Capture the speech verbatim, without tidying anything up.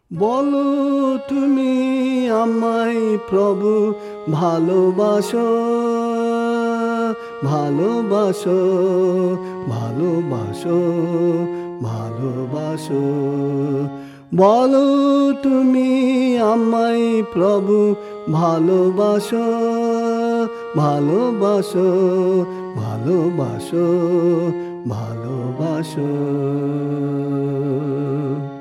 বলো তুমি আমায় প্রভু ভালোবাসো, ভালোবাসো, ভালোবাসো, ভালোবাসো। বলো তুমি আমায় প্রভু ভালোবাসো, ভালোবাসো, ভালোবাসো, ভালোবাসো।